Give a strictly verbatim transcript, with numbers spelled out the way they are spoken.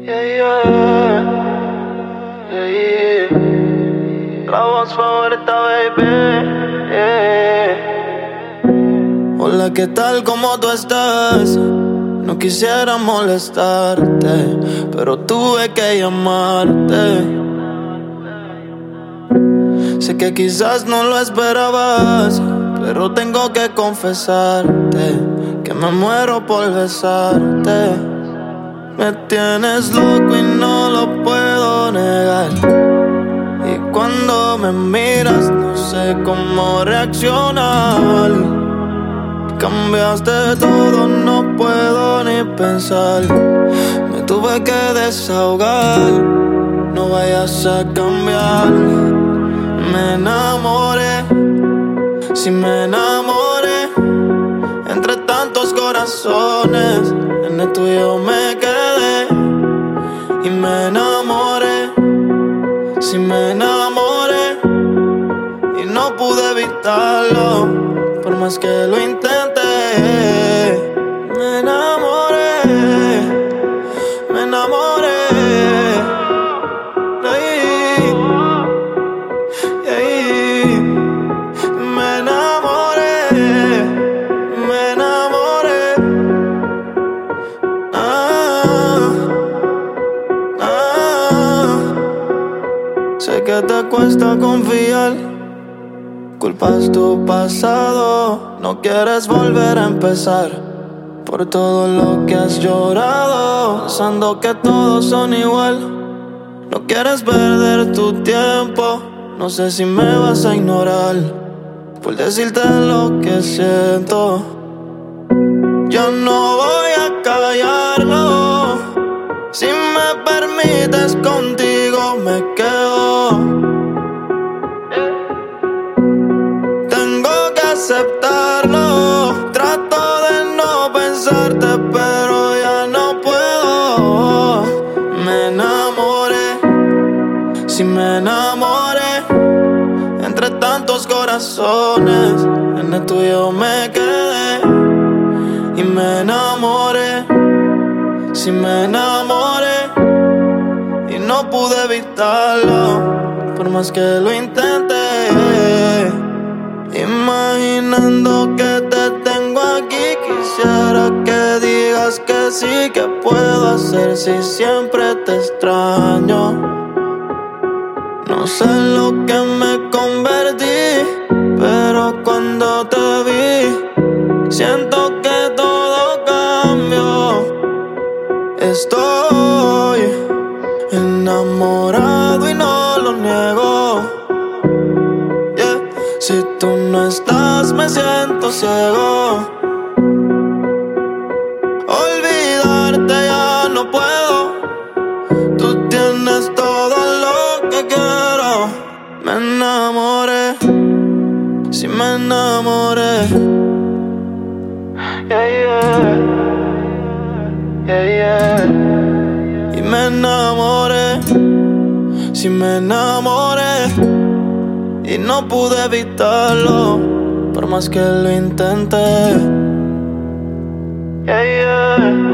Yeah, yeah, yeah, yeah. La voz favorita, baby. Yeah. Hola, ¿qué tal? ¿Cómo tú estás? No quisiera molestarte, pero tuve que llamarte. Sé que quizás no lo esperabas, pero tengo que confesarte que me muero por besarte. Me tienes loco y no lo puedo negar. Y cuando me miras no sé cómo reaccionar. Cambiaste todo, no puedo ni pensar. Me tuve que desahogar, no vayas a cambiar. Me enamoré, sí me enamoré. Entre tantos corazones, en el tuyo me quedé. Y me enamoré, sí me enamoré. Y no pude evitarlo, por más que lo intenté. Me enamoré, me enamoré. Ay, ay, me enamoré, me enamoré. Ah, ah. Sé que te cuesta confiar. Culpas tu pasado, no quieres volver a empezar. Por todo lo que has llorado, pensando que todos son igual. No quieres perder tu tiempo, no sé si me vas a ignorar por decirte lo que siento. Yo no voy a callarlo, si me permites contigo me quedo. Aceptarlo, trato de no pensarte, pero ya no puedo. Me enamoré, sí me enamoré. Entre tantos corazones, en el tuyo me quedé. Y me enamoré, sí me enamoré. Y no pude evitarlo, por más que lo intenté. Imaginando que te tengo aquí, quisiera que digas que sí, que puedo hacer si siempre te extraño. No sé en lo que me convertí, pero cuando te vi, siento que todo cambió. Estoy enamorado y no lo niego. Si tú no estás me siento ciego. Olvidarte ya no puedo. Tú tienes todo lo que quiero. Me enamoré, sí me enamoré. Yeah, yeah, yeah, yeah. Y me enamoré, sí me enamoré. Y no pude evitarlo, por más que lo intenté. Yeah, yeah.